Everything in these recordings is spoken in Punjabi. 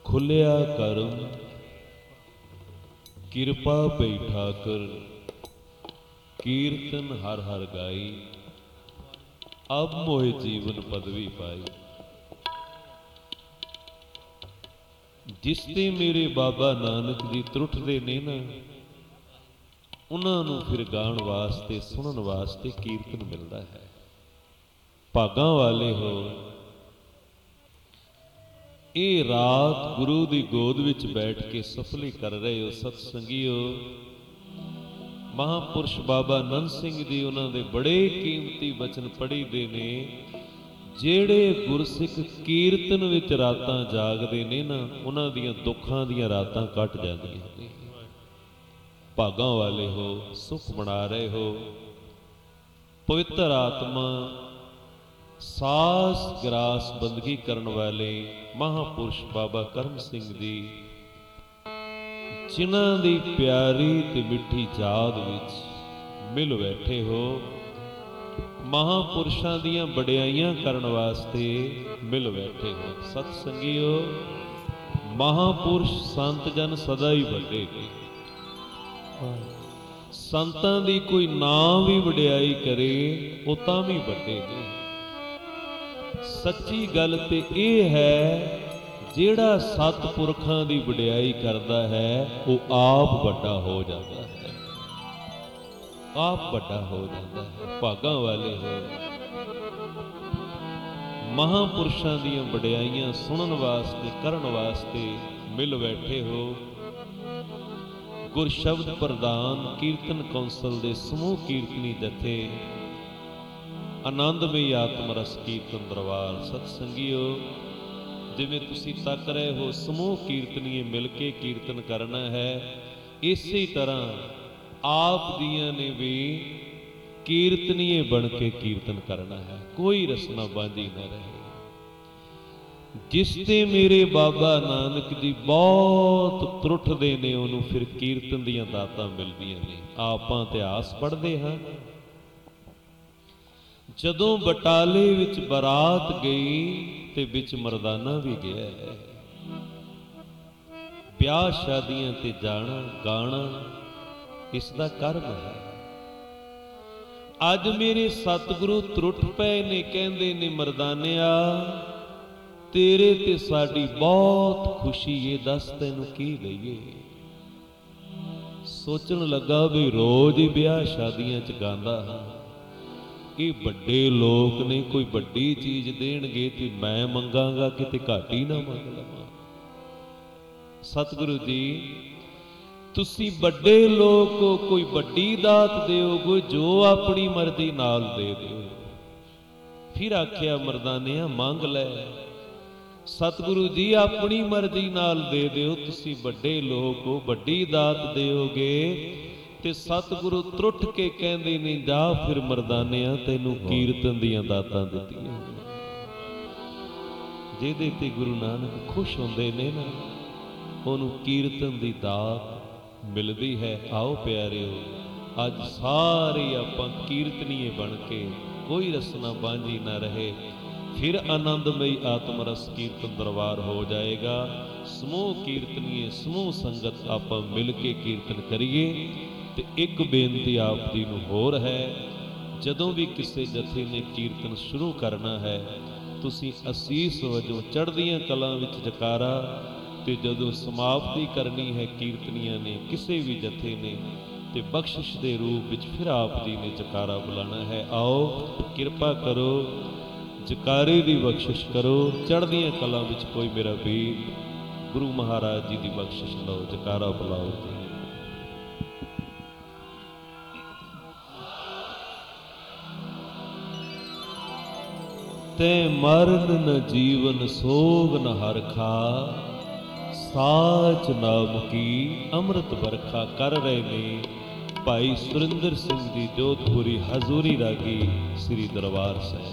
खुलिया करम किरपा पई ठाकर, कीर्तन हर हर गाई, अब मोहे जीवन पदवी पाई। जिस ते मेरे बाबा नानक जी त्रुटदे ने ना, उन्हां नूं फिर गाण वास्ते सुनन वास्ते कीर्तन मिलदा है। भागां वाले हो, ਇਹ ਰਾਤ ਗੁਰੂ ਦੀ ਗੋਦ ਵਿੱਚ ਬੈਠ ਕੇ ਸਫਲੀ ਕਰ ਰਹੇ ਹੋ ਸਤਸੰਗੀਓ। ਮਹਾਂਪੁਰਸ਼ ਬਾਬਾ ਨੰਦ ਸਿੰਘ ਜੀ ਉਹਨਾਂ ਦੇ ਬੜੇ ਕੀਮਤੀ ਬਚਨ ਪੜ੍ਹੀਦੇ ਨੇ, ਜਿਹੜੇ ਗੁਰਸਿੱਖ ਕੀਰਤਨ ਵਿੱਚ ਰਾਤਾਂ ਜਾਗਦੇ ਨੇ ਨਾ, ਉਹਨਾਂ ਦੀਆਂ ਦੁੱਖਾਂ ਦੀਆਂ ਰਾਤਾਂ ਕੱਟ ਜਾਂਦੀਆਂ ਨੇ। ਭਾਗਾਂ ਵਾਲੇ ਹੋ, ਸੁਖ ਬਣਾ ਰਹੇ ਹੋ। ਪਵਿੱਤਰ ਆਤਮਾ ਸਾਸ ਗਰਾਸ ਬੰਦਗੀ ਕਰਨ ਵਾਲੇ ਮਹਾਂਪੁਰਸ਼ ਬਾਬਾ ਕਰਮ ਸਿੰਘ ਜੀ, ਜਿਨ੍ਹਾਂ ਦੀ ਪਿਆਰੀ ਤੇ ਮਿੱਠੀ ਯਾਦ ਵਿੱਚ ਮਿਲ ਬੈਠੇ ਹੋ। ਮਹਾਂਪੁਰਸ਼ਾਂ ਦੀਆਂ ਵਡਿਆਈਆਂ ਕਰਨ ਵਾਸਤੇ ਮਿਲ ਬੈਠੇ ਹੋ। ਸਤ ਸੰਗੀਓ, ਮਹਾਂਪੁਰਸ਼ ਸੰਤ ਜਨ ਸਦਾ ਹੀ ਵੱਡੇ ਨੇ। ਸੰਤਾਂ ਦੀ ਕੋਈ ਨਾ ਵੀ ਵਡਿਆਈ ਕਰੇ ਉਹ ਤਾਂ ਵੀ ਵੱਡੇ ਨੇ। ਸੱਚੀ ਗੱਲ ਤੇ ਇਹ ਹੈ, ਜਿਹੜਾ ਸਤਿਪੁਰਖਾਂ ਦੀ ਵਡਿਆਈ ਕਰਦਾ ਹੈ ਉਹ ਆਪ ਵੱਡਾ ਹੋ ਜਾਂਦਾ ਹੈ, ਆਪ ਵੱਡਾ ਹੋ ਜਾਂਦਾ ਹੈ। ਭਾਗਾਂ ਵਾਲੇ ਹੋ, ਮਹਾਂਪੁਰਸ਼ਾਂ ਦੀਆਂ ਵਡਿਆਈਆਂ ਸੁਣਨ ਵਾਸਤੇ ਕਰਨ ਵਾਸਤੇ ਮਿਲ ਬੈਠੇ ਹੋ। ਗੁਰਸ਼ਬਦ ਪ੍ਰਧਾਨ ਕੀਰਤਨ ਕੌਂਸਲ ਦੇ ਸਮੂਹ ਕੀਰਤਨੀ ਜਥੇ ਆਨੰਦਮਈ ਆਤਮ ਰਸ ਕੀਰਤਨ ਦਰਬਾਰ। ਸਤਸੰਗੀਓ, ਜਿਵੇਂ ਤੁਸੀਂ ਤੱਕ ਰਹੇ ਹੋ ਸਮੂਹ ਕੀਰਤਨੀਏ ਮਿਲ ਕੇ ਕੀਰਤਨ ਕਰਨਾ ਹੈ, ਇਸੇ ਤਰ੍ਹਾਂ ਆਪ ਦੀਆਂ ਨੇ ਵੀ ਕੀਰਤਨੀਏ ਬਣ ਕੇ ਕੀਰਤਨ ਕਰਨਾ ਹੈ। ਕੋਈ ਰਸਨਾ ਬਾਂਝੀ ਨਾ ਰਹੇ। ਜਿਸ ਤੇ ਮੇਰੇ ਬਾਬਾ ਨਾਨਕ ਜੀ ਬਹੁਤ ਤਰੁੱਠਦੇ ਨੇ, ਉਹਨੂੰ ਫਿਰ ਕੀਰਤਨ ਦੀਆਂ ਦਾਤਾਂ ਮਿਲਦੀਆਂ ਨੇ। ਆਪਾਂ ਇਤਿਹਾਸ ਪੜ੍ਹਦੇ ਹਾਂ, ਜਦੋਂ ਬਟਾਲੇ ਵਿੱਚ ਬਰਾਤ ਗਈ ਤੇ ਵਿੱਚ ਮਰਦਾਨਾ ਵੀ ਗਿਆ ਹੈ। ਵਿਆਹ ਸ਼ਾਦੀਆਂ ਤੇ ਜਾਣਾ ਗਾਣਾ ਇਸ ਦਾ ਕਰਮ ਹੈ। ਅੱਜ ਮੇਰੇ ਸਤਿਗੁਰੂ ਤਰੁੱਠ ਪਏ ਨੇ, ਕਹਿੰਦੇ ਨੇ ਮਰਦਾਨਿਆ ਤੇਰੇ ਤੇ ਸਾਡੀ ਬਹੁਤ ਖੁਸ਼ੀ ਏ, ਦੱਸ ਤੈਨੂੰ ਕੀ ਲਈਏ। ਸੋਚਣ ਲੱਗਾ ਵੀ ਰੋਜ਼ ਹੀ ਵਿਆਹ ਸ਼ਾਦੀਆਂ 'ਚ ਗਾਉਂਦਾ ਹਾਂ, ਇਹ ਵੱਡੇ ਲੋਕ ਨੇ, ਕੋਈ ਵੱਡੀ ਚੀਜ਼ ਦੇਣਗੇ ਤੇ ਮੈਂ ਮੰਗਾਂਗਾ, ਕਿਤੇ ਘੱਟ ਹੀ ਨਾ ਮੰਗ ਲਵਾਂ। ਸਤਿਗੁਰੂ ਜੀ, ਤੁਸੀਂ ਵੱਡੇ ਲੋਕ ਹੋ, ਕੋਈ ਵੱਡੀ ਦਾਤ ਦਿਓਗੇ ਜੋ ਆਪਣੀ ਮਰਜ਼ੀ ਨਾਲ ਦੇ ਦਿਓ। ਫਿਰ ਆਖਿਆ ਮਰਦਾਨਿਆ ਮੰਗ ਲੈ। ਸਤਿਗੁਰੂ ਜੀ ਆਪਣੀ ਮਰਜ਼ੀ ਨਾਲ ਦੇ ਦਿਓ, ਤੁਸੀਂ ਵੱਡੇ ਲੋਕ ਹੋ, ਵੱਡੀ ਦਾਤ ਦਿਓਗੇ। ਤੇ ਸਤਿਗੁਰੂ ਤਰੁੱਠ ਕੇ ਕਹਿੰਦੇ ਨੇ ਜਾ ਫਿਰ ਮਰਦਾਨਿਆ ਤੈਨੂੰ ਕੀਰਤਨ ਦੀਆਂ ਦਾਤਾਂ ਦਿੱਤੀਆਂ। ਜਿਹਦੇ ਤੇ ਗੁਰੂ ਨਾਨਕ ਖੁਸ਼ ਹੁੰਦੇ ਨੇ ਨਾ, ਉਹਨੂੰ ਕੀਰਤਨ ਦੀ ਦਾਤ ਮਿਲਦੀ ਹੈ। ਆਓ ਪਿਆਰਿਓ, ਅੱਜ ਸਾਰੇ ਆਪਾਂ ਕੀਰਤਨੀਏ ਬਣ ਕੇ, ਕੋਈ ਰਸਨਾ ਬਾਂਝੀ ਨਾ ਰਹੇ। ਫਿਰ ਆਨੰਦਮਈ ਆਤਮ ਰਸ ਕੀਰਤਨ ਦਰਬਾਰ ਹੋ ਜਾਏਗਾ। ਸਮੂਹ ਕੀਰਤਨੀਏ, ਸਮੂਹ ਸੰਗਤ ਆਪਾਂ ਮਿਲ ਕੇ ਕੀਰਤਨ ਕਰੀਏ। ਤੇ ਇੱਕ ਬੇਨਤੀ ਆਪ ਜੀ ਨੂੰ ਹੋਰ ਹੈ, ਜਦੋਂ ਵੀ ਕਿਸੇ ਜਥੇ ਨੇ ਕੀਰਤਨ ਸ਼ੁਰੂ ਕਰਨਾ ਹੈ, ਤੁਸੀਂ ਅਸੀਸ ਵਜੋਂ ਚੜ੍ਹਦੀਆਂ ਕਲਾਂ ਵਿੱਚ ਜਕਾਰਾ, ਤੇ ਜਦੋਂ ਸਮਾਪਤੀ ਕਰਨੀ ਹੈ ਕੀਰਤਨੀਆਂ ਨੇ, ਕਿਸੇ ਵੀ ਜਥੇ ਨੇ, ਤੇ ਬਖਸ਼ਿਸ਼ ਦੇ ਰੂਪ ਵਿੱਚ ਫਿਰ ਆਪ ਜੀ ਨੇ ਜਕਾਰਾ ਬੁਲਾਣਾ ਹੈ। ਆਓ ਕਿਰਪਾ ਕਰੋ, ਜਕਾਰੇ ਦੀ ਬਖਸ਼ਿਸ਼ ਕਰੋ। ਚੜ੍ਹਦੀਆਂ ਕਲਾਂ ਵਿੱਚ ਕੋਈ ਮੇਰਾ ਵੀਰ ਗੁਰੂ ਮਹਾਰਾਜ ਜੀ ਦੀ ਬਖਸ਼ਿਸ਼ ਲਓ, ਜਕਾਰਾ ਬੁਲਾਓ ਜੀ। ਤੇ ਮਰਨ ਨ ਜੀਵਨ ਸੋਗ ਨ ਹਰਖਾ, ਸਾਚ ਨਾਮ ਕੀ ਅੰਮ੍ਰਿਤ ਵਰਖਾ। ਕਰ ਰਹੇ ਨੇ ਭਾਈ ਸੁਰਿੰਦਰ ਸਿੰਘ ਜੀ ਜੋਧਪੁਰੀ, ਹਜ਼ੂਰੀ ਰਾਗੀ, ਸ੍ਰੀ ਦਰਬਾਰ ਸਾਹਿਬ।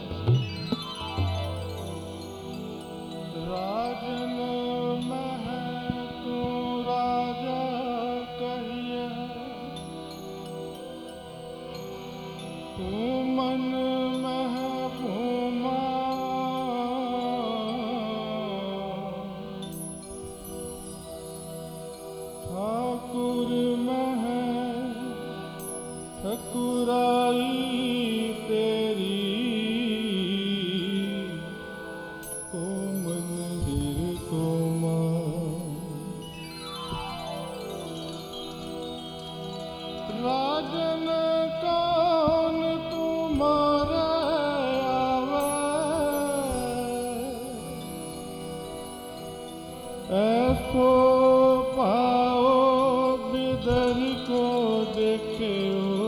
ऐसो पाओ बिदर को देखियो,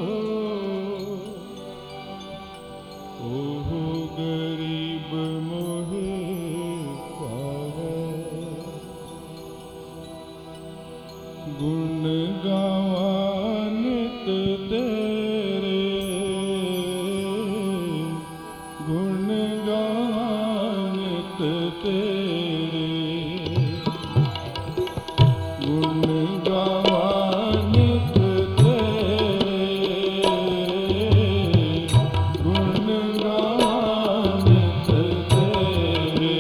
ओह गरीब मोहे पावे। गुण गावा नित तेरे, गुण गावा नित तेरे, गुण गावा नित तेरे, गुण गावा नित तेरे।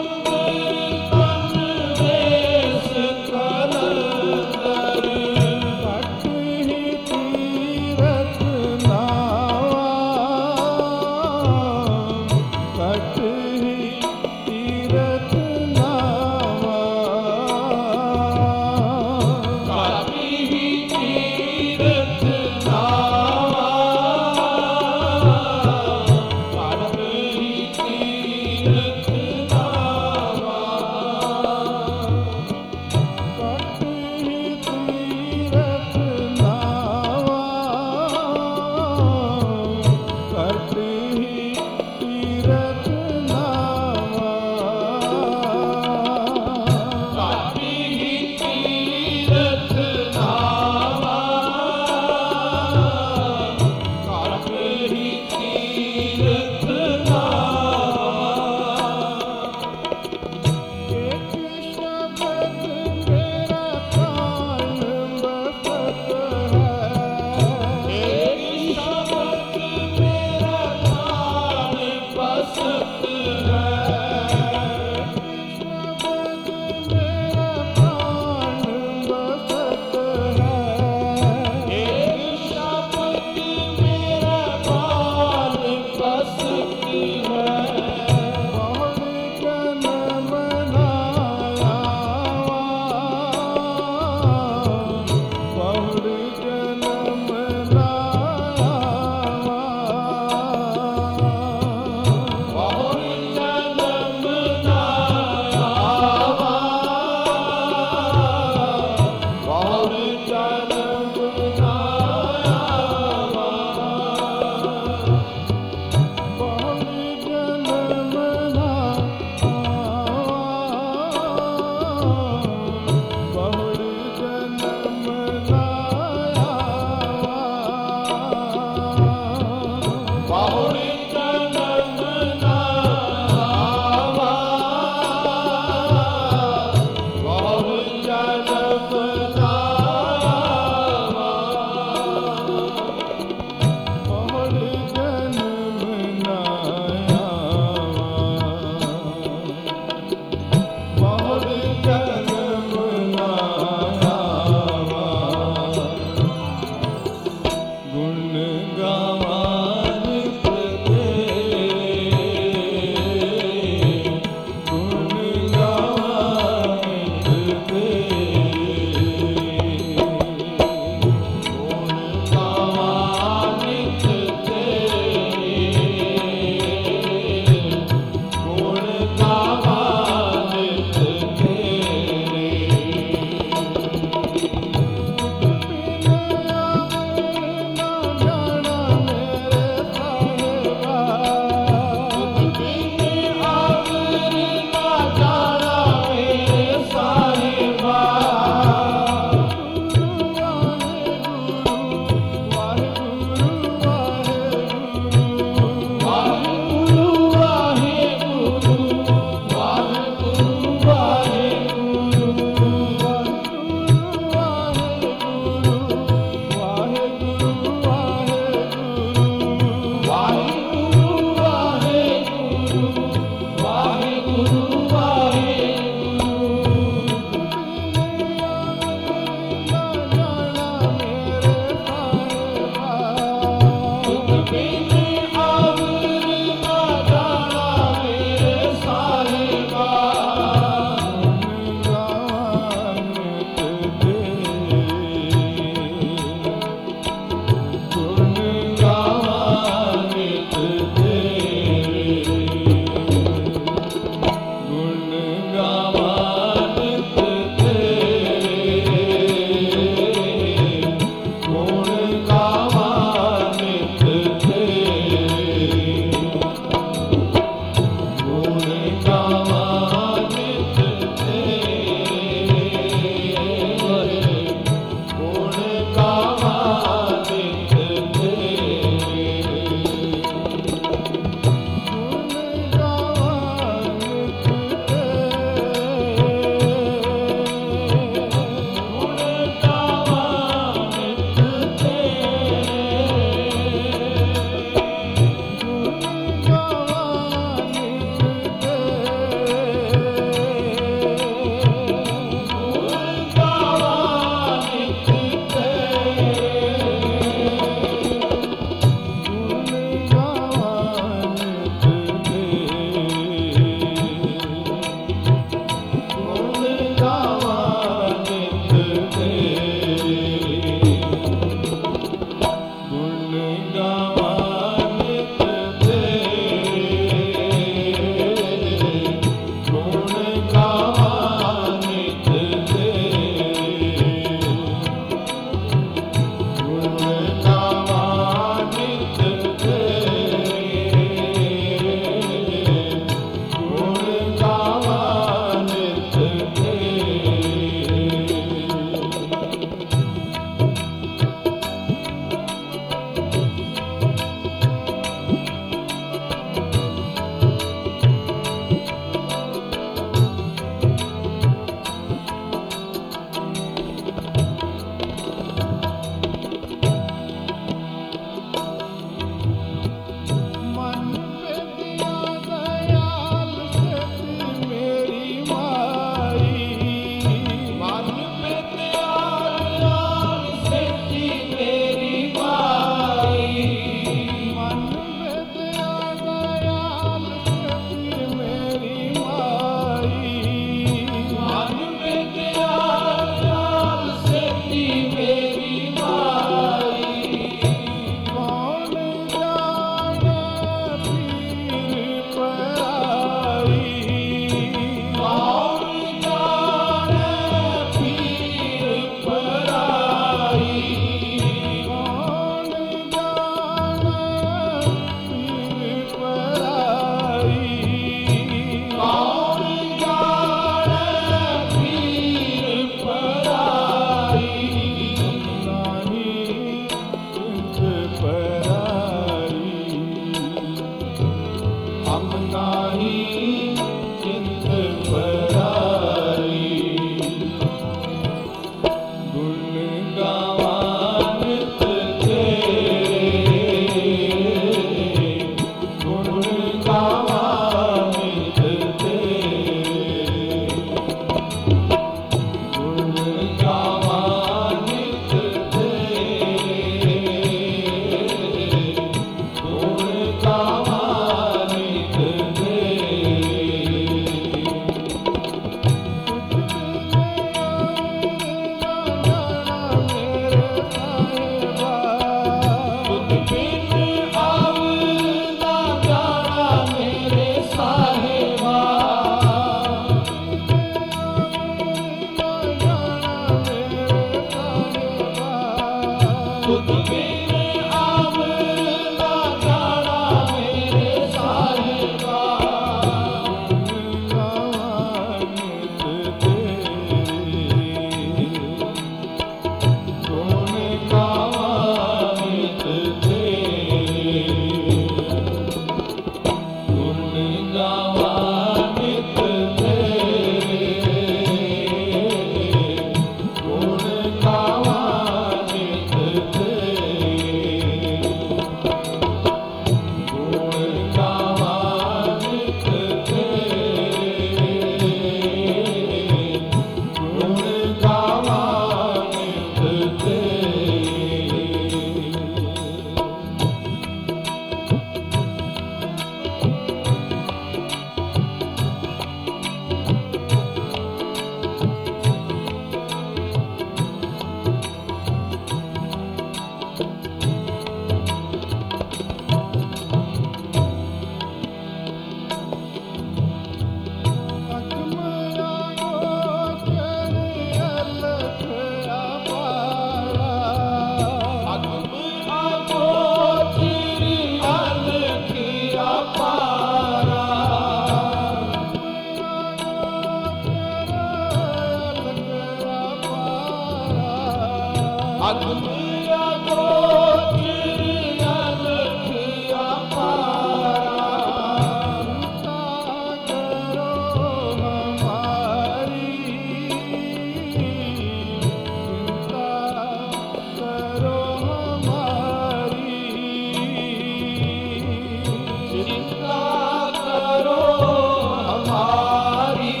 चिंता करो हमारी,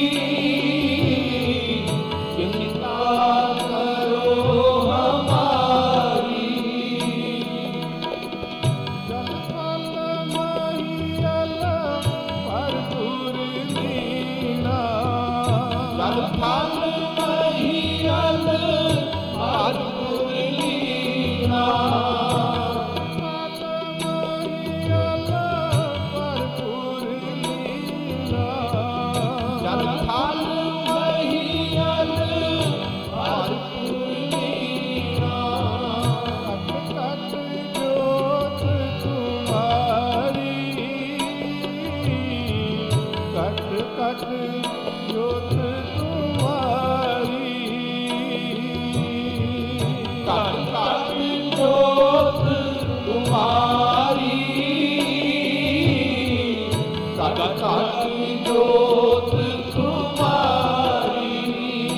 चिंता करो हमारी। जल फल महियल भरपूर लीना, जल फल महियल भरपूर लीना। कट जोत तुम्हारी, कट कट जोत तुम्हारी, कट कट जोत तुम्हारी,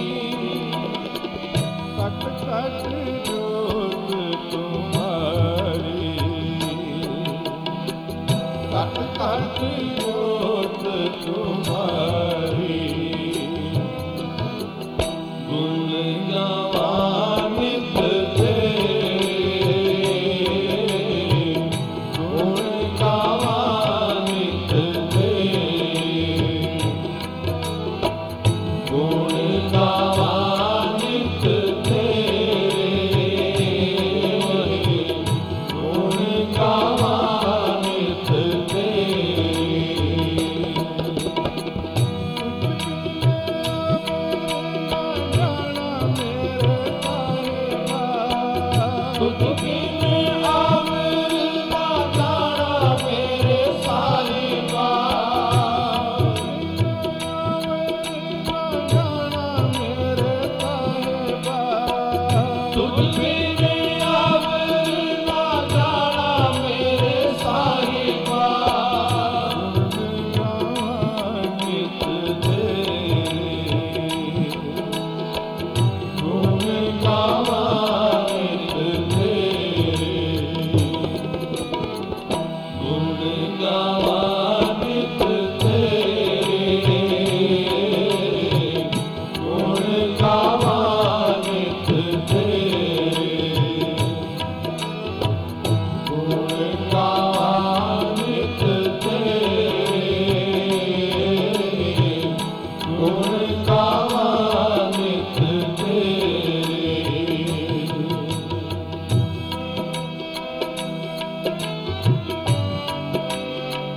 कट कट जोत तुम्हारी, कट कट जोत तुम्हारी। गुण गावानित तेरे, गुण गावानित तेरे, गुण गावानित तेरे, गुण गावानित तेरे। तुझ बिन आवर ना जाना मेरे साहिबा, तुझ बिन आवर ना जाना मेरे साहिबा। गुण गावानित तेरे, गुण गावानित तेरे, गुण गावानित तेरे, गुण गावानित तेरे, गुण गावानित तेरे।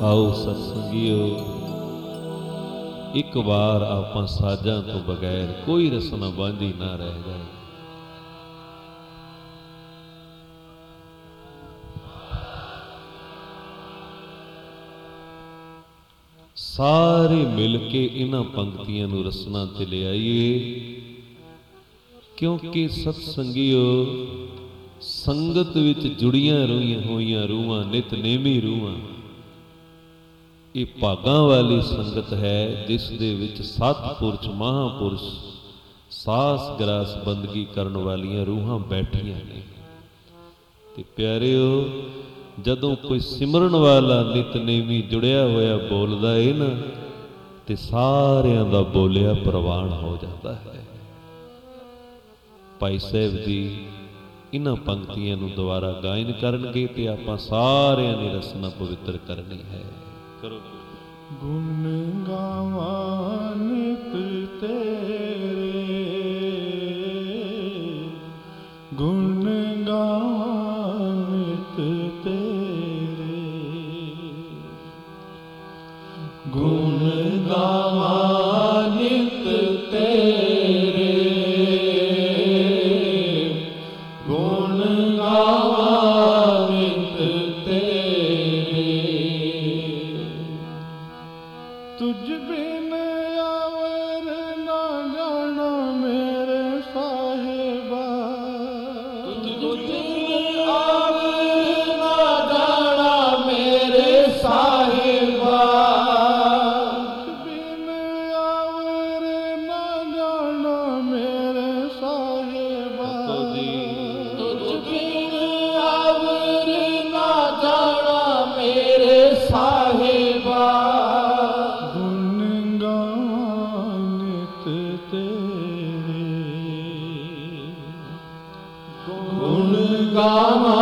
ਆਓ ਸਤਸੰਗੀਓ, ਇੱਕ ਵਾਰ ਆਪਾਂ ਸਾਜ਼ਾਂ ਤੋਂ ਬਗੈਰ ਕੋਈ ਰਸਨਾ ਬਾਂਝੀ ਨਾ ਰਹਿ ਜਾਏ। ਸਾਰੇ ਮਿਲ ਕੇ ਇਹਨਾਂ ਪੰਕਤੀਆਂ ਨੂੰ ਰਸਨਾ ਤੇ ਲਿਆਈਏ, ਕਿਉਂਕਿ ਸਤਸੰਗੀਓ ਸੰਗਤ ਵਿੱਚ ਜੁੜੀਆਂ ਹੋਈਆਂ ਰੂਹਾਂ, ਨਿਤਨੇਮੀ ਰੂਹਾਂ, ਇਹ ਭਾਗਾਂ ਵਾਲੀ ਸੰਗਤ ਹੈ ਜਿਸ ਦੇ ਵਿੱਚ ਸਤਿਪੁਰਸ਼ ਮਹਾਂਪੁਰਸ਼ ਸਾਸ ਗਰਾਸ ਬੰਦਗੀ ਕਰਨ ਵਾਲੀਆਂ ਰੂਹਾਂ ਬੈਠੀਆਂ ਨੇ। ਤੇ ਪਿਆਰਿਓ, ਜਦੋਂ ਕੋਈ ਸਿਮਰਨ ਵਾਲਾ ਨਿਤਨੇਮੀ ਜੁੜਿਆ ਹੋਇਆ ਬੋਲਦਾ ਏ ਨਾ, ਤੇ ਸਾਰਿਆਂ ਦਾ ਬੋਲਿਆ ਪ੍ਰਵਾਨ ਹੋ ਜਾਂਦਾ ਹੈ। ਭਾਈ ਸਾਹਿਬ ਜੀ ਇਹਨਾਂ ਪੰਕਤੀਆਂ ਨੂੰ ਦੁਬਾਰਾ ਗਾਇਨ ਕਰਨਗੇ ਤੇ ਆਪਾਂ ਸਾਰਿਆਂ ਨੇ ਰਸਨਾ ਪਵਿੱਤਰ ਕਰਨੀ ਹੈ। ਕਰੋ। ਗੁਣ ਗਾਵਾਂ ਨਿਤ ਤੇਰੇ, ਗੁਣ ਗਾਵਾਂ ਨਿਤ ਤੇਰੇ, ਗੁਣ ਗਾਵਾਂ ਨਿਤ ਤੇਰੇ, ਗੁਣ ਗਾਵਾਂ ਨਿਤ ਤੇਰੇ। ਤੁਝ ਬਿਨ ਆਵਰ ਨਾ ਜਾਣਾ ਮੇਰੇ ਸਾਹਿਬਾ, ਤੁਝ ਬਿਨ ਆਵਰ ਨਾ ਜਾਣਾ ਮੇਰੇ ਸਾਹਿਬਾ, ਤੁਝ ਬਿਨ ਆਵਰ ਨਾ ਜਾਣਾ ਮੇਰੇ ਸਾਹਿਬਾ, ਤੁਝ ਬਿਨ ਆਵਰ ਨਾ ਜਾਣਾ ਮੇਰੇ ਸਾਹਿਬਾ। ਗੁਣ ਗਾਵਾਂ ਨਿਤ ਤੇਰੇ, ਗੁਣ ਗਾਵਾਂ